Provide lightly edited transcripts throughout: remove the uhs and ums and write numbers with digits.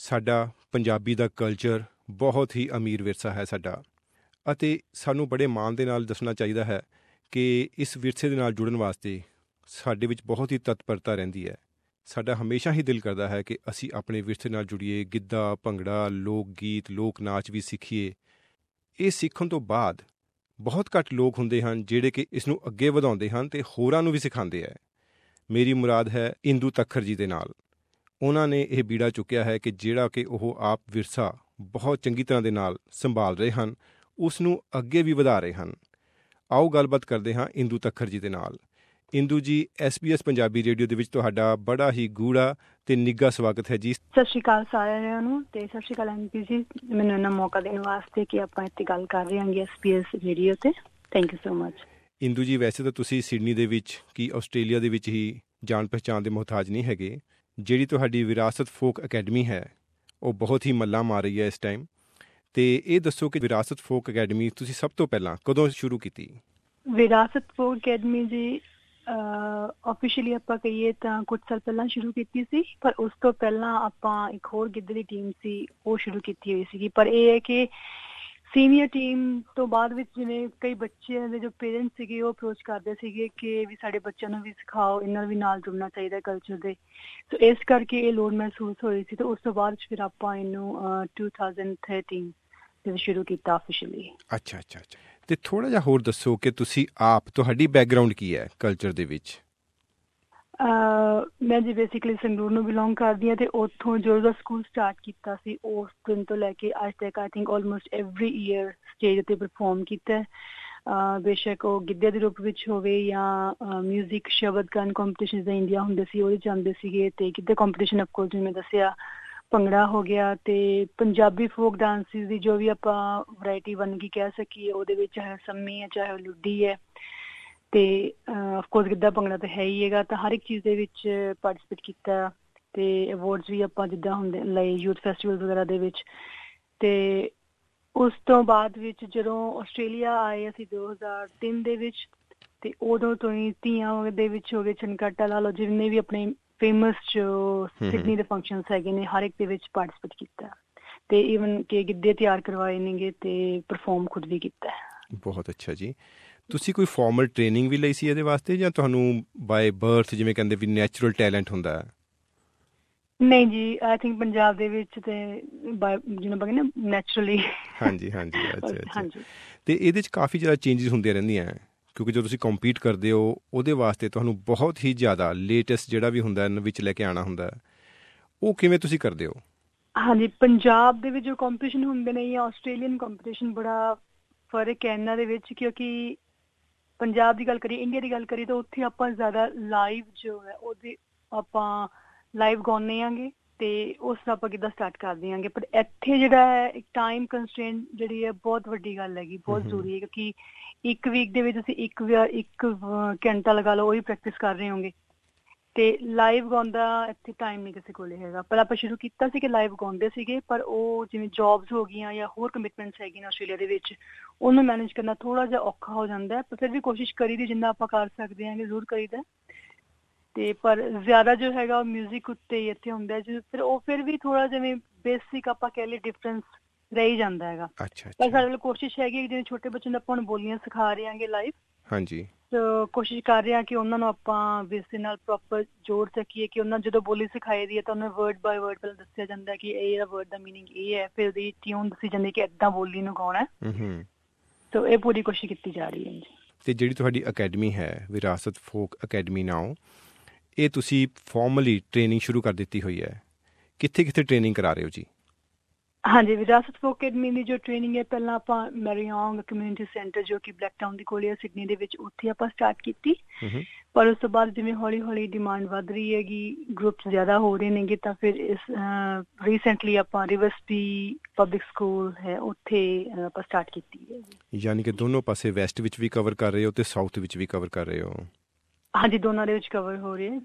ਸਾਡਾ ਪੰਜਾਬੀ ਦਾ ਕਲਚਰ ਬਹੁਤ ਹੀ ਅਮੀਰ ਵਿਰਸਾ ਹੈ ਸਾਡਾ, ਅਤੇ ਸਾਨੂੰ ਬੜੇ ਮਾਣ ਦੇ ਨਾਲ ਦੱਸਣਾ ਚਾਹੀਦਾ ਹੈ ਕਿ ਇਸ ਵਿਰਸੇ ਦੇ ਨਾਲ ਜੁੜਨ ਵਾਸਤੇ ਸਾਡੇ ਵਿੱਚ ਬਹੁਤ ਹੀ ਤਤਪਰਤਾ ਰਹਿੰਦੀ ਹੈ। ਸਾਡਾ ਹਮੇਸ਼ਾ ਹੀ ਦਿਲ ਕਰਦਾ ਹੈ ਕਿ ਅਸੀਂ ਆਪਣੇ ਵਿਰਸੇ ਨਾਲ ਜੁੜੀਏ, ਗਿੱਧਾ, ਭੰਗੜਾ, ਲੋਕ ਗੀਤ, ਲੋਕ ਨਾਚ ਵੀ ਸਿੱਖੀਏ। ਇਹ ਸਿੱਖਣ ਤੋਂ ਬਾਅਦ ਬਹੁਤ ਘੱਟ ਲੋਕ ਹੁੰਦੇ ਹਨ ਜਿਹੜੇ ਕਿ ਇਸ ਨੂੰ ਅੱਗੇ ਵਧਾਉਂਦੇ ਹਨ ਅਤੇ ਹੋਰਾਂ ਨੂੰ ਵੀ ਸਿਖਾਉਂਦੇ ਹੈ। ਮੇਰੀ ਮੁਰਾਦ ਹੈ ਇੰਦੂ ਤੱਖਰ ਜੀ ਦੇ ਨਾਲ। ਉਹਨਾਂ ਨੇ ਇਹ ਬੀੜਾ ਚੁੱਕਿਆ ਹੈ ਕਿ ਜਿਹੜਾ ਕਿ ਉਹ ਆਪ ਵਿਰਸਾ ਬਹੁਤ ਚੰਗੀ ਤਰ੍ਹਾਂ ਦੇ ਨਾਲ ਸੰਭਾਲ ਰਹੇ ਹਨ, ਉਸ ਨੂੰ ਅੱਗੇ ਵੀ ਵਧਾ ਰਹੇ ਹਨ। ਆਓ ਗੱਲਬਾਤ ਕਰਦੇ ਹਾਂ ਇੰਦੂ ਤੱਖਰ ਜੀ ਦੇ ਨਾਲ। ਇੰਦੂ ਜੀ, SBS ਪੰਜਾਬੀ ਰੇਡੀਓ ਦੇ ਵਿੱਚ ਤੁਹਾਡਾ ਬੜਾ ਹੀ ਗੂੜਾ ਤੇ ਨਿੱਘਾ ਸਵਾਗਤ ਹੈ ਜੀ। ਸਤਿ ਸ਼੍ਰੀ ਅਕਾਲ ਸਾਰਿਆਂ ਨੂੰ, ਤੇ ਸਤਿ ਸ਼੍ਰੀ ਅਕਾਲ MP ਜੀ, ਮੈਨੂੰ ਇਹਨਾਂ ਮੌਕਾ ਦੇਣ ਵਾਸਤੇ ਕਿ ਆਪਾਂ ਇੱਥੇ ਗੱਲ ਕਰ ਰਹੇ ਹਾਂ SBS ਰੇਡੀਓ ਤੇ। Thank you so much. Indu ji, ਵੈਸੇ ਤਾਂ ਤੁਸੀਂ ਸਿਡਨੀ ਦੇ ਵਿੱਚ ਕੀ ਆਸਟ੍ਰੇਲੀਆ ਦੇ ਵਿੱਚ ਹੀ ਜਾਣ ਪਛਾਣ ਦੇ ਮੁਹਤਾਜ ਨਹੀਂ ਹੈਗੇ। ਜਿਹੜੀ ਤੁਹਾਡੀ ਵਿਰਾਸਤ ਫੋਕ ਅਕੈਡਮੀ ਹੈ ਉਹ ਬਹੁਤ ਹੀ ਮੱਲਾਂ ਮਾਰ ਰਹੀ ਹੈ ਇਸ ਟਾਈਮ। ਤੇ ਇਹ ਦੱਸੋ ਕਿ ਵਿਰਾਸਤ ਫੋਕ ਅਕੈਡਮੀ ਤੁਸੀਂ ਸਭ ਤੋਂ ਪਹਿਲਾਂ ਕਦੋਂ ਸ਼ੁਰੂ ਕੀਤੀ? ਵਿਰਾਸਤ ਫੋਕ ਅਕੈਡਮੀ ਜੀ ਆਫੀਸ਼ੀਅਲੀ ਆਪਾਂ ਕਹੀਏ ਤਾਂ ਕੁਝ ਸਾਲ ਪਹਿਲਾਂ ਸ਼ੁਰੂ ਕੀਤੀ ਸੀ, ਪਰ ਉਸ ਤੋਂ ਪਹਿਲਾਂ ਆਪਾਂ ਇੱਕ ਹੋਰ ਗਿੱਧੇ ਦੀ ਟੀਮ ਸੀ ਉਹ ਸ਼ੁਰੂ ਕੀਤੀ ਹੋਈ ਸੀਗੀ। ਪਰ ਇਹ ਹੈ ਕਿ ਸੀਨੀਅਰ ਟੀਮ ਤੋਂ ਬਾਅਦ ਵਿੱਚ ਜਿਵੇਂ ਕਈ ਬੱਚਿਆਂ ਦੇ ਜੋ ਪੇਰੈਂਟਸ ਸੀਗੇ ਉਹ ਅਪਰੋਚ ਕਰਦੇ ਸੀਗੇ ਕਿ ਵੀ ਸਾਡੇ ਬੱਚਿਆਂ ਨੂੰ ਵੀ ਸਿਖਾਓ, ਇਹਨਾਂ ਨੂੰ ਵੀ ਨਾਲ ਜੁੜਨਾ ਚਾਹੀਦਾ ਕਲਚਰ ਦੇ। ਸੋ ਇਸ ਕਰਕੇ ਇਹ ਲੋੜ ਮਹਿਸੂਸ ਹੋਈ ਸੀ। ਤੇ ਉਸ ਤੋਂ ਬਾਅਦ ਫਿਰ ਆਪਾਂ ਇਹਨੂੰ 2013 ਦੇ ਵਿੱਚ ਸ਼ੁਰੂ ਕੀਤਾ ਆਫੀਸ਼ੀਅਲੀ। ਅੱਛਾ। ਤੇ ਥੋੜ੍ਹਾ ਜਿਹਾ ਹੋਰ ਦੱਸੋ ਕਿ ਤੁਸੀਂ ਆਪ, ਤੁਹਾਡੀ ਬੈਕਗਰਾਊਂਡ ਕੀ ਹੈ ਕਲਚਰ ਦੇ ਵਿੱਚ? ਮੈਂ ਜੀ ਬੇਸਿਕਲੀ ਸੰਗਰੂਰ ਨੂੰ ਬਿਲੋਂਗ ਕਰਦੀ ਹਾਂ, ਅਤੇ ਉੱਥੋਂ ਜਦੋਂ ਸਕੂਲ ਸਟਾਰਟ ਕੀਤਾ ਸੀ ਉਸ ਦਿਨ ਤੋਂ ਲੈ ਕੇ ਅੱਜ ਤੱਕ I think almost every year stage ਉੱਤੇ ਪਰਫੋਰਮ ਕੀਤਾ। ਬੇਸ਼ੱਕ ਉਹ ਗਿੱਧੇ ਦੇ ਰੂਪ ਵਿੱਚ ਹੋਵੇ ਜਾਂ ਮਿਊਜ਼ਿਕ ਸ਼ਬਦ ਗਾਨ ਕੰਪੀਟੀਸ਼ਨ ਦਾ ਇੰਡੀਆ ਹੁੰਦੇ ਸੀ ਉਹਦੇ ਜਾਂਦੇ ਸੀਗੇ, ਅਤੇ ਗਿੱਧੇ ਕੰਪੀਟੀਸ਼ਨ ਅਫਕੋਰਸ ਜਿਵੇਂ ਦੱਸਿਆ, ਭੰਗੜਾ ਹੋ ਗਿਆ, ਤੇ ਪੰਜਾਬੀ ਫੋਕ ਡਾਂਸਿਸ ਦੀ ਜੋ ਵੀ ਆਪਾਂ ਵਰਾਇਟੀ ਬਣ ਗਈ ਕਹਿ ਸਕੀਏ, ਉਹਦੇ ਵਿੱਚ ਚਾਹੇ ਸੰਮੀ ਹੈ ਚਾਹੇ ਲੁੱਡੀ ਹੈ, ਤੇ ਅਫਕੋਰਸ ਗਿੱਧਾ ਭੰਗੜਾ ਤਾਂ ਹੈ ਹੀ ਹੈਗਾ। ਤਾਂ ਹਰ ਇੱਕ ਚੀਜ਼ ਦੇ ਵਿੱਚ ਪਾਰਟੀਸਪੇਟ ਕੀਤਾ, ਤੇ ਅਵਾਰਡਸ ਵੀ ਆਪਾਂ ਜਿੱਦਾਂ ਹੁੰਦੇ ਲਏ ਯੂਥ ਫੈਸਟੀਵਲ ਵਗੈਰਾ ਦੇ ਵਿੱਚ। ਤੇ ਉਸ ਤੋਂ ਬਾਅਦ ਵਿੱਚ ਜਦੋਂ ਆਸਟ੍ਰੇਲੀਆ ਆਏ ਅਸੀਂ 2003 ਦੇ ਵਿੱਚ, ਤੇ ਉਦੋਂ ਤੋਂ ਹੀ ਤੀਆਂ ਦੇ ਵਿੱਚ ਹੋ ਗਏ, ਛਨਕਾਟਾ ਲਾ ਲਓ, ਜਿੰਨੇ ਵੀ ਆਪਣੇ ਫੇਮਸ ਜੋ ਸਿਡਨੀ ਦੇ ਫੰਕਸ਼ਨਸ ਹੈਗੇ ਨੇ ਹਰ ਇੱਕ ਦੇ ਵਿੱਚ ਪਾਰਟੀਸਪੇਟ ਕੀਤਾ, ਤੇ ਈਵਨ ਕਿ ਗਿੱਧੇ ਤਿਆਰ ਕਰਵਾਏ ਨੇਗੇ ਤੇ ਪਰਫੋਰਮ ਖੁਦ ਵੀ ਕੀਤਾ। ਬਹੁਤ ਅੱਛਾ ਜੀ। ਤੁਸੀਂ ਕੋਈ ਫਾਰਮਲ ਟ੍ਰੇਨਿੰਗ ਵੀ ਲਈ ਸੀ ਇਹਦੇ ਵਾਸਤੇ, ਜਾਂ ਤੁਹਾਨੂੰ ਬਾਏ ਬਰਥ ਜਿਵੇਂ ਕਹਿੰਦੇ ਵੀ ਨੈਚੁਰਲ ਟੈਲੈਂਟ ਹੁੰਦਾ? ਨਹੀਂ ਜੀ, ਆਈ ਥਿੰਕ ਪੰਜਾਬ ਦੇ ਵਿੱਚ ਤੇ ਜਿਹਨੂੰ ਆਪਾਂ ਕਹਿੰਦੇ ਨੈਚੁਰਲੀ। ਹਾਂਜੀ। ਅੱਛਾ। ਤੇ ਇਹਦੇ 'ਚ ਕਾਫੀ ਜ਼ਿਆਦਾ ਚੇਂਜਿਸ ਹੁੰਦੀਆਂ ਰਹਿੰਦੀਆਂ, ਕਿਉਂਕਿ ਜਦੋਂ ਤੁਸੀਂ ਕੰਪੀਟ ਕਰਦੇ ਹੋ ਉਹਦੇ ਵਾਸਤੇ ਤੁਹਾਨੂੰ ਬਹੁਤ ਹੀ ਜ਼ਿਆਦਾ ਲੇਟੈਸਟ ਜਿਹੜਾ ਵੀ ਹੁੰਦਾ ਵਿੱਚ ਲੈ ਕੇ ਆਉਣਾ ਹੁੰਦਾ। ਉਹ ਕਿਵੇਂ ਤੁਸੀਂ ਕਰਦੇ ਹੋ? ਹਾਂਜੀ, ਪੰਜਾਬ ਦੇ ਵਿੱਚ ਜੋ ਕੰਪੀਟੀਸ਼ਨ ਹੁੰਦੇ ਨੇ ਜਾਂ ਆਸਟ੍ਰੇਲੀਅਨ ਕੰਪੀਟੀਸ਼ਨ, ਬੜਾ ਫਰਕ ਹੈ ਇਹਨਾਂ ਦੇ ਵਿੱਚ। ਕਿਉਂਕਿ ਪੰਜਾਬ ਦੀ ਗੱਲ ਕਰੀਏ, ਇੰਡੀਆ ਦੀ ਗੱਲ ਕਰੀਏ, ਤਾਂ ਉੱਥੇ ਆਪਾਂ ਜ਼ਿਆਦਾ ਲਾਈਵ ਜੋ ਹੈ ਉਹਦੇ ਆਪਾਂ ਲਾਈਵ ਗਾਉਂਦੇ ਆਂਗੇ, ਤੇ ਉਸ ਦਾ ਆਪਾਂ ਕਿੱਦਾਂ ਸਟਾਰਟ ਕਰ ਦਿਆਂਗੇ। ਪਰ ਇੱਥੇ ਜਿਹੜਾ ਹੈ ਇੱਕ ਟਾਈਮ ਕੰਸਟ੍ਰੇਂਟ ਜਿਹੜੀ ਹੈ ਬਹੁਤ ਵੱਡੀ ਗੱਲ ਹੈਗੀ, ਬਹੁਤ ਜ਼ਰੂਰੀ ਹੈ। ਕਿਉਂਕਿ ਇੱਕ ਵੀਕ ਦੇ ਵਿੱਚ ਤੁਸੀਂ ਇੱਕ ਘੰਟਾ ਲਗਾ ਲਓ ਉਹੀ ਪ੍ਰੈਕਟਿਸ ਕਰ ਰਹੇ ਹੋਗੇ, ਤੇ ਲਾਈਵ ਗਾਉਣ ਦਾ ਇੱਥੇ ਟਾਈਮ ਨਹੀਂ ਕਿਸੇ ਕੋਲੇ ਹੈਗਾ। ਪਰ ਆਪਾਂ ਸ਼ੁਰੂ ਕੀਤਾ ਸੀ ਕਿ ਲਾਈਵ ਗਾਉਂਦੇ ਸੀਗੇ, ਪਰ ਉਹ ਜਿਵੇਂ ਜੋਬਸ ਹੋ ਗਈਆਂ ਜਾਂ ਹੋਰ ਕਮਿਟਮੈਂਟਸ ਹੈਗੀਆਂ ਆਸਟ੍ਰੇਲੀਆ ਦੇ ਵਿੱਚ, ਉਹਨੂੰ ਮੈਨੇਜ ਕਰਨਾ ਥੋੜ੍ਹਾ ਜਿਹਾ ਔਖਾ ਹੋ ਜਾਂਦਾ। ਪਰ ਫਿਰ ਵੀ ਕੋਸ਼ਿਸ਼ ਕਰੀਦੀ ਜਿੰਨਾ ਆਪਾਂ ਕਰ ਸਕਦੇ ਹਾਂ ਜ਼ਰੂਰ ਕਰੀਦਾ। ਤੇ ਪਰ ਜ਼ਿਆਦਾ ਜੋ ਹੈਗਾ ਉਹ ਮਿਊਜ਼ਿਕ ਉੱਤੇ ਹੀ ਇੱਥੇ ਹੁੰਦਾ, ਫਿਰ ਉਹ ਫਿਰ ਵੀ ਥੋੜ੍ਹਾ ਜਿਵੇਂ ਬੇਸਿਕ ਆਪਾਂ ਕਹਿ ਲਈਏ ਡਿਫਰੈਂਸ ਰਹਿ ਜਾਂਦਾ ਹੈਗਾ। ਪਰ ਸਾਡੇ ਵੱਲ ਕੋਸ਼ਿਸ਼ ਹੈਗੀ ਜਿਵੇਂ ਛੋਟੇ ਬੱਚਿਆਂ ਨੂੰ ਆਪਾਂ ਹੁਣ ਬੋਲੀਆਂ ਸਿਖਾ ਰਹੇ ਹਾਂਗੇ ਲਾਈਵ। ਹਾਂਜੀ। ਕੋਸ਼ਿਸ਼ ਕਰ ਰਹੇ ਹਾਂ ਕਿ ਉਹਨਾਂ ਨੂੰ ਆਪਾਂ ਵਿਰਸੇ ਨਾਲ ਪ੍ਰੋਪਰ ਜੋੜ ਸਕੀਏ, ਕਿ ਉਹਨਾਂ ਜਦੋਂ ਬੋਲੀ ਸਿਖਾਈ ਦੀ ਹੈ ਤਾਂ ਉਹਨਾਂ ਵਰਡ ਬਾਏ ਵਰਡ ਪਹਿਲਾਂ ਦੱਸਿਆ ਜਾਂਦਾ ਕਿ ਇਹ ਵਰਡ ਦਾ ਮੀਨਿੰਗ ਇਹ ਹੈ, ਫਿਰ ਉਹਦੀ ਟਿਊਨ ਦੱਸੀ ਜਾਂਦੀ ਕਿ ਏਦਾਂ ਬੋਲੀ ਨੂੰ ਗਾਉਣਾ। ਸੋ ਇਹ ਪੂਰੀ ਕੋਸ਼ਿਸ਼ ਕੀਤੀ ਜਾ ਰਹੀ ਹੈ। ਤੇ ਜਿਹੜੀ ਤੁਹਾਡੀ ਅਕੈਡਮੀ ਹੈ ਵਿਰਾਸਤ ਫੋਕ ਅਕੈਡਮੀ ਨਾਓ, ਇਹ ਤੁਸੀਂ ਫਾਰਮਲੀ ਟ੍ਰੇਨਿੰਗ ਸ਼ੁਰੂ ਕਰ ਦਿੱਤੀ ਹੋਈ ਹੈ, ਕਿੱਥੇ ਟ੍ਰੇਨਿੰਗ ਕਰਾ ਰਹੇ ਹੋ ਜੀ? ਹਾਂਜੀ, ਵਿਰਾਸਤ ਫੋਕ ਅਕੈਡਮੀ ਦੀ ਜੋ ਟ੍ਰੇਨਿੰਗ ਹੈ ਪਹਿਲਾਂ ਆਪਾਂ ਮੈਰੀਓਂਗ ਕਮਿਊਨਿਟੀ ਸੈਂਟਰ ਜੋ ਕਿ ਬਲੈਕ ਟਾਊਨ ਦੇ ਕੋਲ ਹੈ ਸਿਡਨੀ ਦੇ ਵਿੱਚ, ਉੱਥੇ ਆਪਾਂ ਸਟਾਰਟ ਕੀਤੀ। ਪਰ ਉਸ ਤੋਂ ਬਾਅਦ ਜਿਵੇਂ ਹੌਲੀ ਹੌਲੀ ਡਿਮਾਂਡ ਵੱਧ ਰਹੀ ਹੈਗੀ, ਗਰੁੱਪਸ ਜ਼ਿਆਦਾ ਹੋ ਰਹੇ ਨੇਗੇ, ਤਾਂ ਫਿਰ ਇਸ ਰੀਸੈਂਟਲੀ ਆਪਾਂ ਰਿਵਰਸਿਟੀ ਪਬਲਿਕ ਸਕੂਲ ਹੈ ਉੱਥੇ ਆਪਾਂ ਸਟਾਰਟ ਕੀਤੀ ਹੈ। ਯਾਨੀ ਕਿ ਦੋਨੋਂ ਪਾਸੇ ਵੈਸਟ ਵਿੱਚ ਵੀ ਕਵਰ ਕਰ ਰਹੇ ਹੋ ਤੇ ਸਾਊਥ ਵਿੱਚ ਵੀ ਕਵਰ ਕਰ ਰਹੇ ਹੋ? ਹਾਂਜੀ, ਦੋਨਾਂ ਦੇ ਵਿੱਚ ਕਵਰ ਹੋ ਰਹੇ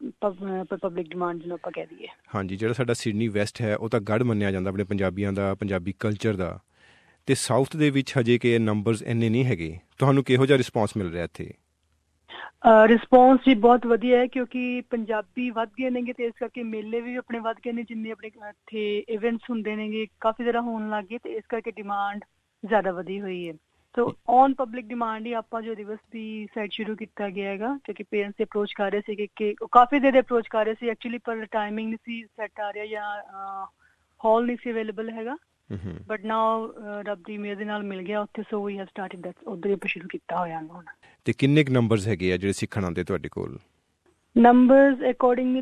ਪਬਲਿਕ ਡਿਮਾਂਡ ਜਿਹਨੂੰ ਆਪਾਂ ਕਹਿ ਦਈਏ। ਹਾਂਜੀ, ਜਿਹੜਾ ਸਾਡਾ ਸਿਡਨੀ ਵੈਸਟ ਹੈ ਉਹ ਤਾਂ ਗੜ੍ਹ ਮੰਨਿਆ ਜਾਂਦਾ ਆਪਣੇ ਪੰਜਾਬੀਆਂ ਦਾ, ਪੰਜਾਬੀ ਕਲਚਰ ਦਾ, ਤੇ ਸਾਊਥ ਦੇ ਵਿੱਚ ਹਜੇ ਕਿ ਨੰਬਰਸ ਇੰਨੇ ਨਹੀਂ ਹੈਗੇ। ਤੁਹਾਨੂੰ ਕਿਹੋ ਜਿਹਾ ਰਿਸਪੌਂਸ ਮਿਲ ਰਿਹਾ ਇੱਥੇ? ਰਿਸਪੌਂਸ ਜੀ ਬਹੁਤ ਵਧੀਆ ਹੈ ਕਿਉਂਕਿ ਪੰਜਾਬੀ ਵੱਧ ਗਏ ਨੇਗੇ ਤੇ ਇਸ ਕਰਕੇ ਮੇਲੇ ਵੀ ਆਪਣੇ ਵੱਧ ਗਏ ਨੇ, ਜਿੰਨੇ ਆਪਣੇ ਇੱਥੇ ਇਵੈਂਟਸ ਹੁੰਦੇ ਨੇਗੇ ਕਾਫੀ ਜ਼ਿਆਦਾ ਹੋਣ ਲੱਗ ਗਏ ਤੇ ਇਸ ਕਰਕੇ ਡਿਮਾਂਡ ਜ਼ਿਆਦਾ ਵਧੀ ਹੋਈ ਹੈ। ਸੋ ਔਨ ਪਬਲਿਕ ਡਿਮਾਂਡ ਹੀ ਆਪਾਂ ਜੋ ਦਿਵਸ ਦੀ ਸਾਈਟ ਸ਼ੁਰੂ ਕੀਤਾ ਗਿਆ ਹੈਗਾ, ਕਿਉਂਕਿ ਪੇਰੈਂਟਸ ਅਪਰੋਚ ਕਰ ਰਹੇ ਸੀ ਕਿ ਕਾਫੀ ਦੇਰ ਅਪਰੋਚ ਕਰ ਰਹੇ ਸੀ ਐਕਚੁਅਲੀ, ਪਰ ਟਾਈਮਿੰਗ ਨਹੀਂ ਸੀ ਸੈੱਟ ਆ ਰਿਹਾ ਜਾਂ ਹਾਲ ਨਹੀਂ ਸੀ ਅਵੇਲੇਬਲ ਹੈਗਾ। ਬਟ ਨਾਓ ਰੱਬ ਦੀ ਮਿਹਰ ਦੇ ਨਾਲ ਮਿਲ ਗਿਆ ਉੱਥੇ, so we have started that, ਉੱਧਰ ਹੀ ਆਪਾਂ ਸ਼ੁਰੂ ਕੀਤਾ ਹੋਇਆ ਹੁਣ। ਤੇ ਕਿੰਨੇ ਕੁ ਨੰਬਰਸ ਹੈਗੇ ਆ ਜਿਹੜੇ ਸਿੱਖਣ ਆਉਂਦੇ ਤੁਹਾਡੇ ਕੋਲ? ਨੰਬਰਸ ਅਕੋਰਡਿੰਗ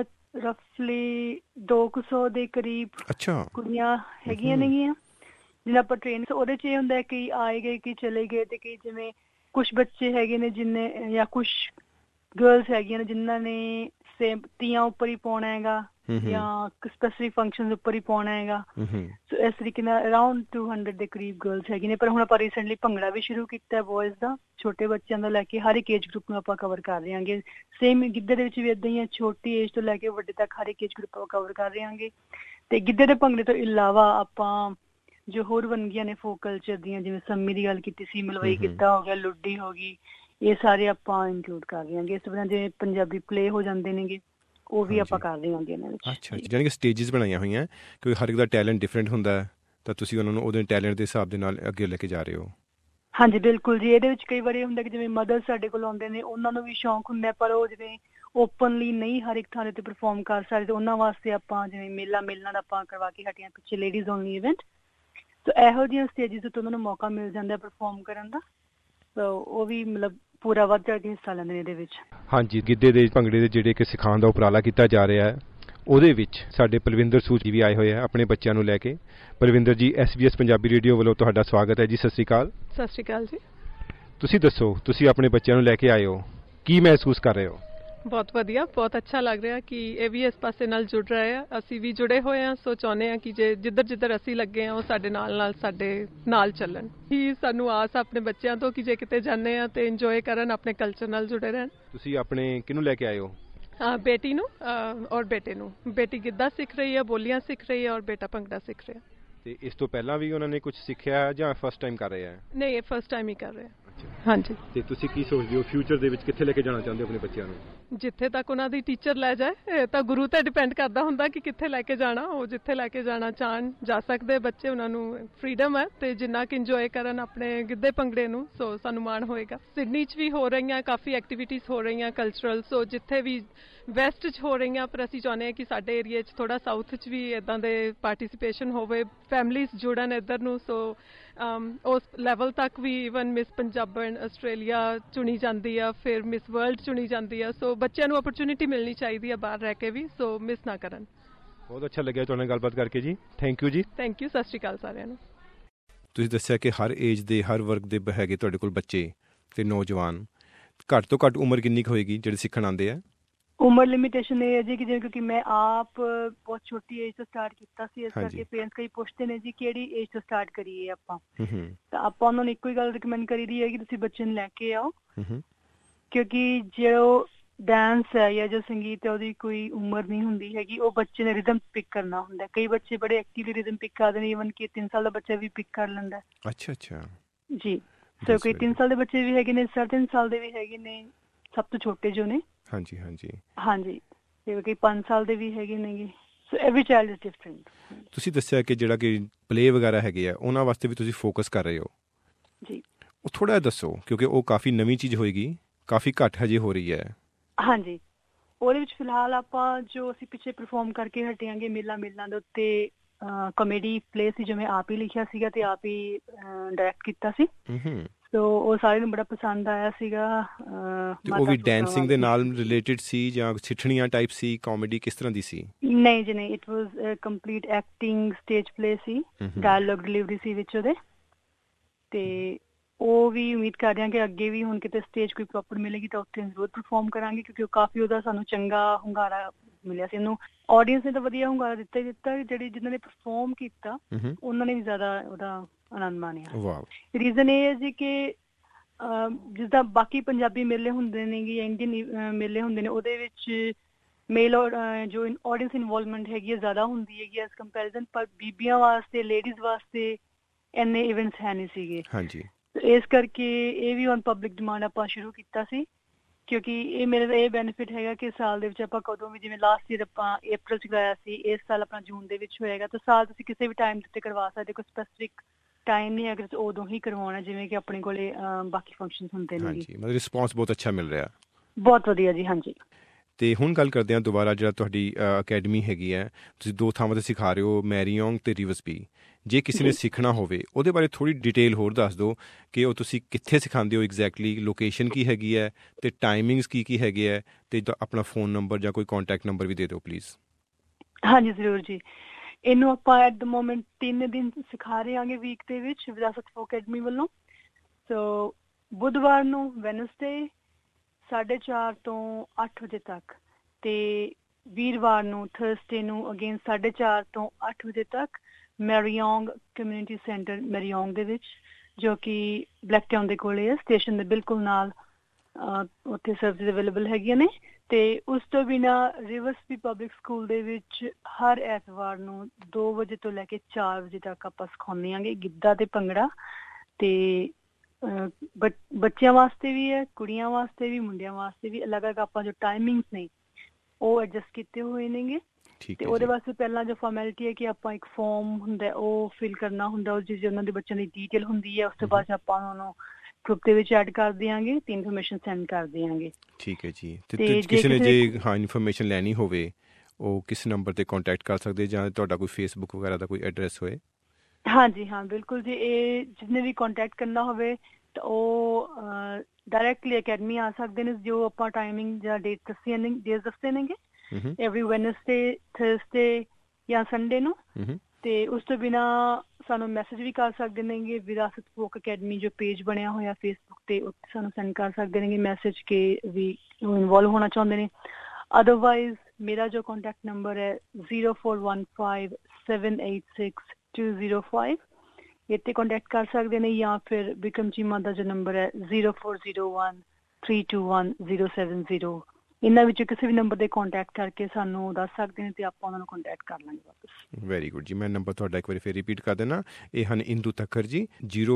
ਰਫਲੀ 200 ਦੇ ਕਰੀਬ ਕੁੜੀਆਂ ਹੈਗੀਆਂ ਨੇਗੀਆਂ ਜਿਹਨਾਂ ਆਪਾਂ ਟ੍ਰੇਨ, ਉਹਦੇ 'ਚ ਇਹ ਹੁੰਦਾ ਕਈ ਆਏ ਗਏ ਕਈ ਚਲੇ ਗਏ, ਤੇ ਕਈ ਜਿਵੇਂ ਕੁਛ ਬੱਚੇ ਹੈਗੇ ਨੇ ਜਿੰਨੇ ਜਾਂ ਕੁਛ ਗਰਲਸ ਹੈਗੀਆਂ ਨੇ ਜਿਨ੍ਹਾਂ ਨੇ ਸੇਮ ਤੀਆਂ ਉੱਪਰ ਹੀ ਪਾਉਣਾ ਹੈਗਾ ਜਾਂ ਸਪੈਸਿਫਿਕ ਫੰਕਸ਼ਨ ਉੱਪਰ ਹੀ ਪਾਉਣਾ ਹੈਗਾ। ਸੋ ਇਸ ਤਰੀਕੇ ਨਾਲ ਅਰਾਊਂਡ 200 ਦੇ ਕਰੀਬ ਗਰਲਸ ਹੈਗੇ ਨੇ। ਪਰ ਹੁਣ ਆਪਾਂ ਰੀਸੈਂਟਲੀ ਭੰਗੜਾ ਵੀ ਸ਼ੁਰੂ ਕੀਤਾ ਬॉयਜ਼ ਦਾ, ਛੋਟੇ ਬੱਚਿਆਂ ਤੋਂ ਲੈ ਕੇ ਹਰ ਇੱਕ ਏਜ ਗਰੁੱਪ ਨੂੰ ਆਪਾਂ ਕਵਰ ਕਰ ਰਹੇ ਹਾਂਗੇ। ਸੇਮ ਗਿੱਧੇ ਦੇ ਵਿੱਚ ਵੀ ਇੱਦਾਂ ਹੀ ਹੈ, ਛੋਟੀ ਏਜ ਤੋਂ ਲੈ ਕੇ ਵੱਡੇ ਤੱਕ ਹਰ ਇੱਕ ਏਜ ਗਰੁੱਪ ਆਪਾਂ ਕਵਰ ਕਰ ਰਹੇ ਹਾਂਗੇ। ਤੇ ਗਿੱਧੇ ਦੇ ਭੰਗੜੇ ਤੋਂ ਇਲਾਵਾ ਆਪਾਂ ਜੋ ਹੋਰ ਵੰਨਗੀਆਂ ਨੇ ਫੋਕ ਕਲਚਰ ਦੀਆਂ, ਜਿਵੇਂ ਸੰਮੀ ਦੀ ਗੱਲ ਕੀਤੀ ਸੀ, ਮਲਵਈ ਗਿੱਧਾ ਹੋ ਗਿਆ, ਲੁੱਡੀ ਹੋ ਗਈ, ਇਹ ਸਾਰੇ ਆਪਾਂ ਇਨਕਲੂਡ ਕਰ ਰਹੇ ਹਾਂਗੇ। ਇਸ ਤਰ੍ਹਾਂ ਜਿਵੇਂ ਪੰਜਾਬੀ ਪਲੇ ਹੋ ਜਾਂਦੇ ਨੇਗੇ ਉਹ ਵੀ ਆਪਾਂ ਕਰ ਰਹੇ ਹਾਂਗੇ ਇਹਨਾਂ ਵਿੱਚ। ਅੱਛਾ, ਜਾਣੀ ਕਿ ਸਟੇਜਿਸ ਬਣਾਈਆਂ ਹੋਈਆਂ ਕਿਉਂਕਿ ਹਰ ਇੱਕ ਦਾ ਟੈਲੈਂਟ ਡਿਫਰੈਂਟ ਹੁੰਦਾ ਤਾਂ ਤੁਸੀਂ ਉਹਨਾਂ ਨੂੰ ਉਹਦੇ ਟੈਲੈਂਟ ਦੇ ਹਿਸਾਬ ਦੇ ਨਾਲ ਅੱਗੇ ਲੈ ਕੇ ਜਾ ਰਹੇ ਹੋ। ਹਾਂਜੀ ਬਿਲਕੁਲ ਜੀ। ਇਹਦੇ ਵਿੱਚ ਕਈ ਵਾਰੀ ਹੁੰਦਾ ਕਿ ਜਿਵੇਂ ਮਦਰ ਸਾਡੇ ਕੋਲ ਆਉਂਦੇ ਨੇ, ਉਹਨਾਂ ਨੂੰ ਵੀ ਸ਼ੌਂਕ ਹੁੰਦਾ ਪਰ ਉਹ ਜਿਵੇਂ ਓਪਨਲੀ ਨਹੀਂ ਹਰ ਇੱਕ ਥਾਂ ਤੇ ਪਰਫਾਰਮ ਕਰ ਸਕਦੇ, ਉਹਨਾਂ ਵਾਸਤੇ ਆਪਾਂ ਜਿਵੇਂ ਮੇਲਾ ਦਾ ਆਪਾਂ ਕਰਵਾ ਕੇ ਹਟੀਆਂ ਪਿੱਛੇ ਲੇਡੀਜ਼ ਓਨਲੀ ਇਵੈਂਟ। ਸੋ ਇਹੋ ਜਿਹੀਆਂ ਸਟੇਜਿਸ ਉੱਤੇ ਉਹਨਾਂ ਨੂੰ ਮੌਕਾ ਮਿਲ ਜਾਂਦਾ ਪਰਫਾਰਮ ਕਰਨ ਦਾ, ਸੋ ਉਹ ਵੀ ਮਤਲਬ ਪੂਰਾ ਵੱਧ ਚੜ੍ਹ ਕੇ ਹਿੱਸਾ ਲੈਂਦੇ ਨੇ ਇਹਦੇ ਵਿੱਚ। ਹਾਂਜੀ, ਗਿੱਧੇ ਦੇ ਭੰਗੜੇ ਦੇ ਜਿਹੜੇ ਕਿ ਸਿਖਾਉਣ ਦਾ ਉਪਰਾਲਾ ਕੀਤਾ ਜਾ ਰਿਹਾ ਹੈ ਉਹਦੇ ਵਿੱਚ ਸਾਡੇ ਪਲਵਿੰਦਰ ਸੂਦ ਜੀ ਵੀ ਆਏ ਹੋਏ ਆ ਆਪਣੇ ਬੱਚਿਆਂ ਨੂੰ ਲੈ ਕੇ। ਪਲਵਿੰਦਰ ਜੀ, SBS ਪੰਜਾਬੀ ਰੇਡੀਓ ਵੱਲੋਂ ਤੁਹਾਡਾ ਸਵਾਗਤ ਹੈ ਜੀ। ਸਤਿ ਸ਼੍ਰੀ ਅਕਾਲ। ਸਤਿ ਸ਼੍ਰੀ ਅਕਾਲ ਜੀ। ਤੁਸੀਂ ਦੱਸੋ, ਤੁਸੀਂ ਆਪਣੇ ਬੱਚਿਆਂ ਨੂੰ ਲੈ ਕੇ ਆਏ ਹੋ, ਕੀ ਮਹਿਸੂਸ ਕਰ ਰਹੇ ਹੋ? ਬਹੁਤ ਵਧੀਆ, ਬਹੁਤ ਅੱਛਾ ਲੱਗ ਰਿਹਾ ਕਿ ਇਹ ਵੀ ਇਸ ਪਾਸੇ ਨਾਲ ਜੁੜ ਰਹੇ ਆ, ਅਸੀਂ ਵੀ ਜੁੜੇ ਹੋਏ ਹਾਂ। ਸੋ ਚਾਹੁੰਦੇ ਹਾਂ ਕਿ ਜੇ ਜਿੱਧਰ ਅਸੀਂ ਲੱਗੇ ਹਾਂ ਉਹ ਸਾਡੇ ਨਾਲ ਚੱਲਣ ਹੀ। ਸਾਨੂੰ ਆਸ ਆਪਣੇ ਬੱਚਿਆਂ ਤੋਂ ਕਿ ਜੇ ਕਿਤੇ ਜਾਂਦੇ ਹਾਂ ਤੇ ਇੰਜੋਏ ਕਰਨ, ਆਪਣੇ ਕਲਚਰ ਨਾਲ ਜੁੜੇ ਰਹਿਣ। ਤੁਸੀਂ ਆਪਣੇ ਕਿਹਨੂੰ ਲੈ ਕੇ ਆਏ ਹੋ? ਬੇਟੀ ਨੂੰ ਔਰ ਬੇਟੇ ਨੂੰ। ਬੇਟੀ ਗਿੱਧਾ ਸਿੱਖ ਰਹੀ ਹੈ, ਬੋਲੀਆਂ ਸਿੱਖ ਰਹੀ ਹੈ ਔਰ ਬੇਟਾ ਭੰਗੜਾ ਸਿੱਖ ਰਿਹਾ। ਤੇ ਇਸ ਤੋਂ ਪਹਿਲਾਂ ਵੀ ਉਹਨਾਂ ਨੇ ਕੁਝ ਸਿੱਖਿਆ ਜਾਂ ਫਸਟ ਟਾਈਮ ਕਰ ਰਹੇ ਆ? ਨਹੀਂ, ਇਹ ਫਸਟ ਟਾਈਮ ਹੀ ਕਰ ਰਹੇ ਆ। ਹਾਂਜੀ। ਤੇ ਤੁਸੀਂ ਕੀ ਸੋਚਦੇ ਹੋ ਫਿਊਚਰ ਦੇ ਵਿੱਚ ਕਿੱਥੇ ਲੈ ਕੇ ਜਾਣਾ ਚਾਹੁੰਦੇ ਹੋ ਆਪਣੇ ਬੱਚਿਆਂ ਨੂੰ? ਜਿੱਥੇ ਤੱਕ ਉਹਨਾਂ ਦੀ ਟੀਚਰ ਲੈ ਜਾਏ, ਇਹ ਤਾਂ ਗੁਰੂ ਤੇ ਡਿਪੈਂਡ ਕਰਦਾ ਹੁੰਦਾ ਕਿ ਕਿੱਥੇ ਲੈ ਕੇ ਜਾਣਾ। ਉਹ ਜਿੱਥੇ ਲੈ ਕੇ ਜਾਣਾ ਚਾਹਣ ਜਾ ਸਕਦੇ ਬੱਚੇ, ਉਹਨਾਂ ਨੂੰ ਫਰੀडम ਹੈ ਤੇ ਜਿੰਨਾ ਕਿ ਇੰਜੋਏ ਕਰਨ ਆਪਣੇ ਗਿੱਧੇ ਭੰਗੜੇ ਨੂੰ, ਸੋ ਸਾਨੂੰ ਮਾਣ ਹੋਏਗਾ। ਸਿਡਨੀ 'ਚ ਵੀ ਹੋ ਰਹੀਆਂ ਕਾਫੀ ਐਕਟੀਵਿਟੀਜ਼ ਹੋ ਰਹੀਆਂ ਕਲਚਰਲ, ਸੋ ਜਿੱਥੇ ਵੀ ਵੈਸਟ 'ਚ ਹੋ ਰਹੀਆਂ, ਪਰ ਅਸੀਂ ਚਾਹੁੰਦੇ ਹਾਂ ਕਿ ਸਾਡੇ ਏਰੀਏ 'ਚ ਥੋੜ੍ਹਾ ਸਾਊਥ 'ਚ ਵੀ ਇੱਦਾਂ ਦੇ ਪਾਰਟੀਸਪੇਸ਼ਨ ਹੋਵੇ, ਫੈਮਲੀਜ਼ ਜੁੜਨ ਇੱਧਰ ਨੂੰ। ਸੋ ਉਸ ਲੈਵਲ ਤੱਕ ਵੀ ਈਵਨ ਮਿਸ ਪੰਜਾਬਣ ਆਸਟ੍ਰੇਲੀਆ ਚੁਣੀ ਜਾਂਦੀ ਆ, ਫਿਰ ਮਿਸ ਵਰਲਡ ਚੁਣੀ ਜਾਂਦੀ ਆ। ਸੋ ਬੱਚਿਆਂ ਨੂੰ ਅਪਰਚੁਨਿਟੀ ਮਿਲਣੀ ਚਾਹੀਦੀ ਆ ਬਾਹਰ ਰਹਿ ਕੇ ਵੀ, ਸੋ ਮਿਸ ਨਾ ਕਰਨ। ਬਹੁਤ ਅੱਛਾ ਲੱਗਿਆ ਤੁਹਾਡੇ ਨਾਲ ਗੱਲਬਾਤ ਕਰਕੇ ਜੀ। ਥੈਂਕ ਯੂ ਜੀ। Thank you. ਸਤਿ ਸ਼੍ਰੀ ਅਕਾਲ ਸਾਰਿਆਂ ਨੂੰ। ਤੁਸੀਂ ਦੱਸਿਆ ਕਿ ਹਰ ਏਜ ਦੇ ਹਰ ਵਰਗ ਦੇ ਹੈਗੇ ਤੁਹਾਡੇ ਕੋਲ ਬੱਚੇ ਤੇ ਨੌਜਵਾਨ। ਘੱਟ ਤੋਂ ਘੱਟ ਉਮਰ ਕਿੰਨੀ ਕੁ ਹੋਏਗੀ ਜਿਹੜੇ ਸਿੱਖਣ ਆਉਂਦੇ ਆ? ਉਮਰ ਲਿਮਿਟੇਸ਼ਨ ਇਹ ਹੈ ਜੀ ਕਿ ਜਿਵੇਂ ਕਿਉਂਕਿ ਮੈਂ ਆਪ ਬਹੁਤ ਛੋਟੀ ਏਜ ਤੋਂ ਸਟਾਰਟ ਕੀਤਾ ਸੀ, ਇਸ ਕਰਕੇ ਪੇਰੈਂਟਸ ਕਈ ਪੁੱਛਦੇ ਨੇ ਜੀ ਕਿਹੜੀ ਏਜ ਤੋਂ ਸਟਾਰਟ ਕਰੀਏ ਆਪਾਂ। ਤਾਂ ਆਪਾਂ ਉਹਨਾਂ ਨੂੰ ਇੱਕੋ ਹੀ ਗੱਲ ਰਿਕਮੈਂਡ ਕਰੀ ਦੀ ਹੈ ਕਿ ਤੁਸੀਂ ਬੱਚੇ ਨੂੰ ਲੈ ਕੇ ਆਓ, ਕਿਉਂਕਿ ਜੋ ਡਾਂਸ ਹੈ ਜਾਂ ਜੋ ਸੰਗੀਤ ਹੈ ਉਹਦੀ ਕੋਈ ਉਮਰ ਨਹੀਂ ਹੁੰਦੀ ਹੈਗੀ। ਉਹ ਬੱਚੇ ਨੇ ਰਿਦਮ ਪਿਕ ਕਰਨਾ ਹੁੰਦਾ। ਕਈ ਬੱਚੇ ਬੜੇ ਐਕਟਿਵਲੀ ਰਿਦਮ ਪਿਕ ਕਰਦੇ ਨੇ, ਈਵਨ ਕਿ 3 ਸਾਲ ਦਾ ਬੱਚਾ ਵੀ ਪਿਕ ਕਰ ਲੈਂਦਾ। ਅੱਛਾ ਅੱਛਾ ਜੀ। ਸੋ ਕੋਈ 3 ਸਾਲ ਦੇ ਬੱਚੇ ਵੀ ਹੈਗੇ ਨੇ, 3.5 ਸਾਲ ਦੇ ਵੀ ਹੈਗੇ ਨੇ, ਸਭ ਤੋਂ ਛੋਟੇ ਜੋ ਨੇ। ਹਾਂਜੀ ਤੇ ਕਈ 5 ਸਾਲ ਦੇ ਵੀ ਹੈਗੇ ਨੇਗੇ। So every child is different. ਤੁਸੀਂ ਦੱਸਿਆ ਕਿ ਜਿਹੜਾ ਕਿ ਪਲੇ ਵਗੈਰਾ ਹੈਗੇ ਆ ਉਹਨਾਂ ਵਾਸਤੇ ਵੀ ਤੁਸੀਂ ਫੋਕਸ ਕਰ ਰਹੇ ਹੋ ਜੀ। ਉਹ ਥੋੜ੍ਹਾ ਜਿਹਾ ਦੱਸੋ, ਕਿਉਂਕਿ ਉਹ ਕਾਫੀ ਨਵੀਂ ਚੀਜ਼ ਹੋਏਗੀ, ਕਾਫੀ ਘੱਟ ਹਜੇ ਹੋ ਰਹੀ ਹੈ। ਹਾਂਜੀ, ਉਹਦੇ ਵਿੱਚ ਫਿਲਹਾਲ ਆਪਾਂ ਜੋ ਅਸੀਂ ਪਿੱਛੇ ਪਰਫਾਰਮ ਕਰਕੇ ਹਟੇ ਆਂਗੇ ਮੇਲਾਂ ਦੇ ਉੱਤੇ ਕਾਮੇਡੀ ਪਲੇ ਸੀ, ਜੋ ਮੈਂ ਆਪ ਹੀ ਲਿਖਿਆ ਸੀਗਾ ਤੇ ਆਪ ਹੀ ਡਾਇਰੈਕਟ ਕੀਤਾ ਸੀ। ਸੋ ਉਹ ਸਾਰਿਆਂ ਨੂੰ ਬੜਾ ਪਸੰਦ ਆਇਆ ਸੀਗਾ। ਉਹ ਵੀ ਡੈਂਸਿੰਗ ਦੇ ਨਾਲ ਰਿਲੇਟਡ ਸੀ ਜਾਂ ਸਿੱਠਣੀਆਂ ਟਾਈਪ ਸੀ? ਕਾਮੇਡੀ ਕਿਸ ਤਰ੍ਹਾਂ ਦੀ ਸੀ? ਨਹੀਂ ਜੀ ਨਹੀਂ, it was complete acting stage play ਸੀ, ਡਾਇਲੋਗ ਡਿਲੀਵਰੀ ਸੀ ਵਿੱਚ ਉਹਦੇ। ਤੇ ਉਹ ਵੀ ਉਮੀਦ ਕਰ ਰਹੇ ਹਾਂ ਕਿ ਅੱਗੇ ਵੀ ਹੁਣ ਕਿਤੇ ਸਟੇਜ ਕੋਈ ਪ੍ਰੋਪਰ ਮਿਲੇਗੀ ਤਾਂ ਉੱਥੇ ਜ਼ਰੂਰ ਪਰਫਾਰਮ ਕਰਾਂਗੇ, ਕਿਉਂਕਿ ਉਹ ਕਾਫੀ ਉਹਦਾ ਸਾਨੂੰ ਚੰਗਾ ਹੁੰਗਾਰਾ ਮਿਲਿਆ ਸੀ। ਉਹਨੂੰ ਆਡੀਅנס ਨੇ ਤਾਂ ਵਧੀਆ ਹੁੰਗਾਰਾ ਦਿੱਤਾ ਹੀ ਦਿੱਤਾ, ਜਿਹਨਾਂ ਨੇ ਪਰਫਾਰਮ ਕੀਤਾ ਉਹਨਾਂ ਨੇ ਵੀ ਜ਼ਿਆਦਾ ਉਹਦਾ ਆਨੰਦ ਮਾਣਿਆ। ਰੀਜ਼ਨ ਇਹ ਹੈ ਜੀ ਕਿ ਜਿੱਦਾਂ ਬਾਕੀ ਪੰਜਾਬੀ ਮੇਲੇ ਹੁੰਦੇ ਨੇ ਜਾਂ ਇੰਡੀਅਨ ਮੇਲੇ ਹੁੰਦੇ ਨੇ, ਉਹਦੇ ਵਿੱਚ ਮੇਲ ਜੋ ਆਡੀਅੰਸ ਇਨਵੋਲਵਮੈਂਟ ਹੈਗੀ ਹੈ ਜ਼ਿਆਦਾ ਹੁੰਦੀ ਹੈਗੀ ਐਜ਼ ਕੰਪੈਰੀਜ਼ਨ, ਪਰ ਬੀਬੀਆਂ ਵਾਸਤੇ, ਲੇਡੀਜ਼ ਵਾਸਤੇ ਇੰਨੇ ਇਵੈਂਟਸ ਹੈ ਨਹੀਂ ਸੀਗੇ। ਇਸ ਕਰਕੇ ਇਹ ਵੀ ਹੁਣ ਪਬਲਿਕ ਡਿਮਾਂਡ ਆਪਾਂ ਸ਼ੁਰੂ ਕੀਤਾ ਸੀ ਕਿਉਂਕਿ ਇਹ ਮੇਰੇ ਦਾ ਇਹ ਬੈਨੀਫਿਟ ਹੈਗਾ ਕਿ ਸਾਲ ਦੇ ਵਿੱਚ ਆਪਾਂ ਕਦੋਂ ਵੀ, ਜਿਵੇਂ ਲਾਸਟ ਈਅਰ ਆਪਾਂ April 'ਚ ਕਰਾਇਆ ਸੀ, ਇਸ ਸਾਲ ਆਪਣਾ ਜੂਨ ਦੇ ਵਿੱਚ ਹੋਏਗਾ, ਤਾਂ ਸਾਲ ਤੁਸੀਂ ਕਿਸੇ ਵੀ ਟਾਈਮ ਤੇ ਕਰਵਾ ਸਕਦੇ, ਕੋਈ ਸਪੈਸੀਫਿਕ ਟਾਈਮ ਨਹੀਂ ਅਗਰ ਉਦੋਂ ਹੀ ਕਰਵਾਉਣਾ ਜਿਵੇਂ ਕਿ ਆਪਣੇ ਕੋਲੇ ਬਾਕੀ ਫੰਕਸ਼ਨਸ ਹੁੰਦੇ ਨੇ। ਹਾਂਜੀ, ਮਤਲਬ ਰਿਸਪੌਂਸ ਬਹੁਤ ਅੱਛਾ ਮਿਲ ਰਿਹਾ। ਬਹੁਤ ਵਧੀਆ ਜੀ। ਹਾਂਜੀ। ਤੇ ਹੁਣ ਗੱਲ ਕਰਦੇ ਹਾਂ ਦੁਬਾਰਾ, ਜਿਹੜਾ ਤੁਹਾਡੀ ਅਕੈਡਮੀ ਹੈਗੀ ਹੈ, ਤੁਸੀਂ 2 ਥਾਵਾਂ 'ਤੇ ਸਿਖਾ ਰਹੇ ਹੋ, ਮੈਰੀਓਂਗ ਤੇ ਰਿਵਰਸਬੀ। ਜੇ ਕਿਸੇ ਨੇ ਸਿੱਖਣਾ ਹੋਵੇ ਉਹਦੇ ਬਾਰੇ ਥੋੜ੍ਹੀ ਡਿਟੇਲ ਹੋਰ ਦੱਸ ਦਿਓ ਕਿ ਉਹ ਤੁਸੀਂ ਕਿੱਥੇ ਸਿਖਾਉਂਦੇ ਹੋ ਐਗਜ਼ੈਕਟਲੀ, ਲੋਕੇਸ਼ਨ ਕੀ ਹੈਗੀ ਹੈ ਅਤੇ ਟਾਈਮਿੰਗਸ ਕੀ ਹੈਗੇ ਹੈ, ਅਤੇ ਆਪਣਾ ਫ਼ੋਨ ਨੰਬਰ ਜਾਂ ਕੋਈ ਕੰਟੈਕਟ ਨੰਬਰ ਵੀ ਦੇ ਦਿਓ ਪਲੀਜ਼। ਹਾਂਜੀ ਜ਼ਰੂਰ ਜੀ। ਇਹਨੂੰ ਆਪਾਂ ਐਟ ਦ ਮੋਮੈਂਟ 3 ਦਿਨ ਸਿਖਾ ਰਹੇ ਹਾਂਗੇ ਵੀਕ ਦੇ ਵਿੱਚ ਵਿਰਾਸਤ ਫੋਕ ਅਕੈਡਮੀ ਵੱਲੋਂ। ਸੋ ਬੁੱਧਵਾਰ ਨੂੰ ਵੈਨਸਡੇ 4:30 ਤੋਂ 8 ਵਜੇ ਤੱਕ, ਤੇ ਵੀਰਵਾਰ ਨੂੰ ਥਰਸਡੇ ਨੂੰ ਅਗੇਨ 4:30 ਤੋਂ 8 ਵਜੇ ਤੱਕ ਮੈਰੀਓਂਗ ਕਮਿਊਨਿਟੀ ਸੈਂਟਰ ਮੈਰੀਓਂਗ ਦੇ ਵਿੱਚ, ਜੋ ਕਿ ਬਲੈਕ ਟਾਊਨ ਦੇ ਕੋਲੇ ਹੈ, ਸਟੇਸ਼ਨ ਦੇ ਬਿਲਕੁਲ ਨਾਲ। ਉੱਥੇ ਸਰਵਿਸ ਅਵੇਲੇਬਲ ਹੈਗੀਆਂ ਨੇ। ਤੇ ਉਸ ਤੋਂ ਬਿਨਾਂ ਰਿਵਰਸਬੀ ਪਬਲਿਕ ਸਕੂਲ ਦੇ ਵਿੱਚ ਹਰ ਐਤਵਾਰ ਨੂੰ 2 ਵਜੇ ਤੋਂ ਲੈ ਕੇ 4 ਵਜੇ ਤੱਕ ਆਪਾਂ ਸਿਖਾਉਂਦੇ ਹਾਂਗੇ ਗਿੱਧਾ ਤੇ ਭੰਗੜਾ। ਤੇ ਬੱਚਿਆਂ ਵਾਸਤੇ ਵੀ ਹੈ, ਕੁੜੀਆਂ ਵਾਸਤੇ ਵੀ, ਮੁੰਡਿਆਂ ਵਾਸਤੇ ਵੀ। ਅਲੱਗ-ਅਲੱਗ ਆਪਾਂ ਜੋ ਟਾਈਮਿੰਗਸ ਨੇ ਉਹ ਐਡਜਸਟ ਕੀਤੇ ਹੋਏ ਨੇਗੇ। ਤੇ ਉਹਦੇ ਵਾਸਤੇ ਪਹਿਲਾਂ ਜੋ ਫਾਰਮੈਲਿਟੀ ਹੈ ਕਿ ਆਪਾਂ ਇੱਕ ਫਾਰਮ ਹੁੰਦਾ ਉਹ ਫਿਲ ਕਰਨਾ ਹੁੰਦਾ, ਉਹ ਜਿਹਦੇ ਉਹਨਾਂ ਦੇ ਬੱਚਿਆਂ ਦੀ ਡਿਟੇਲ ਹੁੰਦੀ ਹੈ। ਉਸ ਤੋਂ ਬਾਅਦ ਆਪਾਂ ਉਹਨਾਂ ਨੂੰ ਗਰੁੱਪ ਦੇ ਵਿੱਚ ਐਡ ਕਰ ਦਿਆਂਗੇ ਤੇ ਇਨਫੋਰਮੇਸ਼ਨ ਸੈਂਡ ਕਰ ਦਿਆਂਗੇ। ਠੀਕ ਹੈ ਜੀ। ਤੇ ਕਿਸੇ ਨੇ ਜੇ ਇਨਫੋਰਮੇਸ਼ਨ ਲੈਣੀ ਹੋਵੇ ਉਹ ਕਿਸ ਨੰਬਰ ਤੇ ਕੰਟੈਕਟ ਕਰ ਸਕਦੇ, ਜਾਂ ਤੁਹਾਡਾ ਕੋਈ ਫੇਸਬੁੱਕ ਵਗੈਰਾ ਦਾ ਕੋਈ ਐਡਰੈਸ ਹੋਏ? ਹਾਂਜੀ ਹਾਂ ਬਿਲਕੁਲ ਜੀ। ਇਹ ਜਿਸਨੇ ਵੀ ਕੰਟੈਕਟ ਕਰਨਾ ਹੋਵੇ ਤਾਂ ਉਹ ਡਾਇਰੈਕਟਲੀ ਅਕੈਡਮੀ ਆ ਸਕਦੇ ਨੇ, ਜੋ ਆਪਾਂ ਟਾਈਮਿੰਗ ਜਾਂ ਡੇਟ ਦੱਸਦੇ ਨੇਗੇ ਐਵਰੀ ਵੈਨਸਡੇ, ਥਰਸਡੇ ਜਾਂ ਸੰਡੇ ਨੂੰ। ਤੇ ਉਸ ਤੋਂ ਬਿਨਾਂ ਸਾਨੂੰ ਮੈਸੇਜ ਵੀ ਕਰ ਸਕਦੇ ਨੇਗੇ। ਵਿਰਾਸਤ ਫੋਕ ਅਕੈਡਮੀ ਜੋ ਪੇਜ ਬਣਿਆ ਹੋਇਆ ਫੇਸਬੁੱਕ ਤੇ, ਉੱਥੇ ਸਾਨੂੰ ਸੈਂਡ ਕਰ ਸਕਦੇ ਨੇਗੇ ਮੈਸੇਜ ਕਿ ਵੀ ਇਨਵੋਲਵ ਹੋਣਾ ਚਾਹੁੰਦੇ ਨੇ। ਅਦਰਵਾਈਜ਼ ਮੇਰਾ ਜੋ ਕੰਟੈਕਟ ਨੰਬਰ ਹੈ 0415786205, ਇੱਥੇ ਕੰਟੈਕਟ ਕਰ ਸਕਦੇ ਨੇ। ਜਾਂ ਫਿਰ ਬਿਕਰਮ ਚੀਮਾ ਦਾ ਜੋ ਨੰਬਰ ਹੈ 0401321070, ਇਹਨਾਂ ਵਿੱਚੋਂ ਕਿਸੇ ਵੀ ਨੰਬਰ ਤੇ ਕੰਟੈਕਟ ਕਰਕੇ ਸਾਨੂੰ ਦੱਸ ਸਕਦੇ ਨੇ ਤੇ ਆਪਾਂ ਉਹਨਾਂ ਨੂੰ ਕੰਟੈਕਟ ਕਰ ਲਾਂਗੇ ਵਾਪਸ। ਵੈਰੀ ਗੁੱਡ ਜੀ। ਮੈਂ ਨੰਬਰ ਤੁਹਾਡਾ ਇੱਕ ਵਾਰੀ ਫਿਰ ਰਿਪੀਟ ਕਰ ਦੇਣਾ। ਇਹ ਹਨ ਇੰਦੂ ਤੱਕਰ ਜੀ,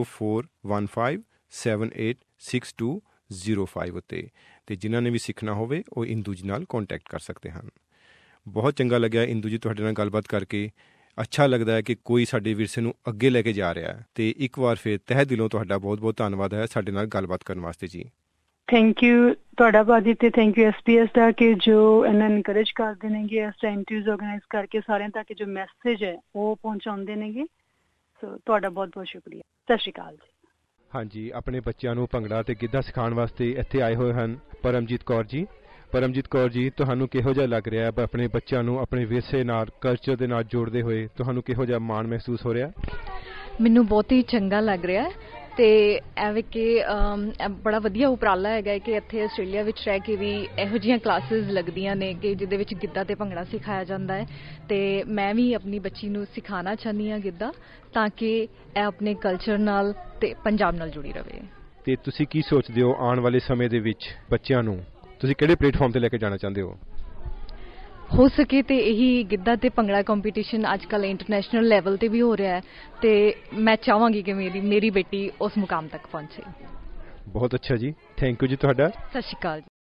0415786205 ਉੱਤੇ। ਅਤੇ ਜਿਨ੍ਹਾਂ ਨੇ ਵੀ ਸਿੱਖਣਾ ਹੋਵੇ ਉਹ ਇੰਦੂ ਜੀ ਨਾਲ ਕੰਟੈਕਟ ਕਰ ਸਕਦੇ ਹਨ। ਬਹੁਤ ਚੰਗਾ ਲੱਗਿਆ ਇੰਦੂ ਜੀ ਤੁਹਾਡੇ ਨਾਲ ਗੱਲਬਾਤ ਕਰਕੇ। ਅੱਛਾ ਲੱਗਦਾ ਹੈ ਕਿ ਕੋਈ ਸਾਡੇ ਵਿਰਸੇ ਨੂੰ ਅੱਗੇ ਲੈ ਕੇ ਜਾ ਰਿਹਾ ਹੈ। ਅਤੇ ਇੱਕ ਵਾਰ ਫਿਰ ਤਹਿ ਦਿਲੋਂ ਤੁਹਾਡਾ ਬਹੁਤ ਬਹੁਤ ਧੰਨਵਾਦ ਹੈ ਸਾਡੇ ਨਾਲ ਗੱਲਬਾਤ ਕਰਨ ਵਾਸਤੇ ਜੀ। ਥੈਂਕ ਯੂ ਤੁਹਾਡਾ ਭਾਜੀ, ਤੇ ਥੈਂਕ ਯੂ SBS ਦਾ ਕਿ ਜੋ ਇਹਨਾਂ ਇਨਕਰੇਜ ਕਰਦੇ ਨੇਗੇ ਇਸ ਤਰ੍ਹਾਂ ਇੰਟਰਵਿਊਜ਼ ਆਰਗੇਨਾਈਜ਼ ਕਰਕੇ ਸਾਰਿਆਂ ਤੱਕ ਜੋ ਮੈਸੇਜ ਹੈ ਉਹ ਪਹੁੰਚਾਉਂਦੇ ਨੇਗੇ। ਸੋ ਤੁਹਾਡਾ ਬਹੁਤ ਬਹੁਤ ਸ਼ੁਕਰੀਆ। ਸਤਿ ਸ਼੍ਰੀ ਅਕਾਲ ਜੀ। ਹਾਂਜੀ, ਆਪਣੇ ਬੱਚਿਆਂ ਨੂੰ ਭੰਗੜਾ ਤੇ ਗਿੱਧਾ ਸਿਖਾਉਣ ਵਾਸਤੇ ਇੱਥੇ ਆਏ ਹੋਏ ਹਨ ਪਰਮਜੀਤ ਕੌਰ ਜੀ। ਪਰਮਜੀਤ ਕੌਰ ਜੀ, ਤੁਹਾਨੂੰ ਕਿਹੋ ਜਿਹਾ ਲੱਗ ਰਿਹਾ ਹੈ ਆਪਣੇ ਬੱਚਿਆਂ ਨੂੰ ਆਪਣੇ ਵਿਰਸੇ ਨਾਲ, ਕਲਚਰ ਦੇ ਨਾਲ ਜੋੜਦੇ ਹੋਏ? ਤੁਹਾਨੂੰ ਕਿਹੋ ਜਿਹਾ ਮਾਣ ਮਹਿਸੂਸ ਹੋ ਰਿਹਾ? ਮੈਨੂੰ ਬਹੁਤ ਹੀ ਚੰਗਾ ਲੱਗ ਰਿਹਾ ਹੈ। ਅਤੇ ਐਵੇਂ ਕਿ ਬੜਾ ਵਧੀਆ ਉਪਰਾਲਾ ਹੈਗਾ ਕਿ ਇੱਥੇ ਆਸਟ੍ਰੇਲੀਆ ਵਿੱਚ ਰਹਿ ਕੇ ਵੀ ਇਹੋ ਜਿਹੀਆਂ ਕਲਾਸਿਸ ਲੱਗਦੀਆਂ ਨੇ ਕਿ ਜਿਹਦੇ ਵਿੱਚ ਗਿੱਧਾ ਅਤੇ ਭੰਗੜਾ ਸਿਖਾਇਆ ਜਾਂਦਾ ਹੈ। ਅਤੇ ਮੈਂ ਵੀ ਆਪਣੀ ਬੱਚੀ ਨੂੰ ਸਿਖਾਉਣਾ ਚਾਹੁੰਦੀ ਹਾਂ ਗਿੱਧਾ, ਤਾਂ ਕਿ ਇਹ ਆਪਣੇ ਕਲਚਰ ਨਾਲ ਅਤੇ ਪੰਜਾਬ ਨਾਲ ਜੁੜੀ ਰਹੇ। ਅਤੇ ਤੁਸੀਂ ਕੀ ਸੋਚਦੇ ਹੋ ਆਉਣ ਵਾਲੇ ਸਮੇਂ ਦੇ ਵਿੱਚ ਬੱਚਿਆਂ ਨੂੰ ਤੁਸੀਂ ਕਿਹੜੇ ਪਲੇਟਫਾਰਮ 'ਤੇ ਲੈ ਕੇ ਜਾਣਾ ਚਾਹੁੰਦੇ ਹੋ ਸਕੇ ਤਾਂ ਇਹੀ ਗਿੱਧਾ ਅਤੇ ਭੰਗੜਾ ਕੰਪੀਟੀਸ਼ਨ ਅੱਜ ਕੱਲ੍ਹ ਇੰਟਰਨੈਸ਼ਨਲ ਲੈਵਲ 'ਤੇ ਵੀ ਹੋ ਰਿਹਾ ਹੈ, ਅਤੇ ਮੈਂ ਚਾਹਵਾਂਗੀ ਕਿ ਮੇਰੀ ਬੇਟੀ ਉਸ ਮੁਕਾਮ ਤੱਕ ਪਹੁੰਚੇ। ਬਹੁਤ ਅੱਛਾ ਜੀ, ਥੈਂਕ ਯੂ ਜੀ ਤੁਹਾਡਾ। ਸਤਿ ਸ਼੍ਰੀ ਅਕਾਲ ਜੀ।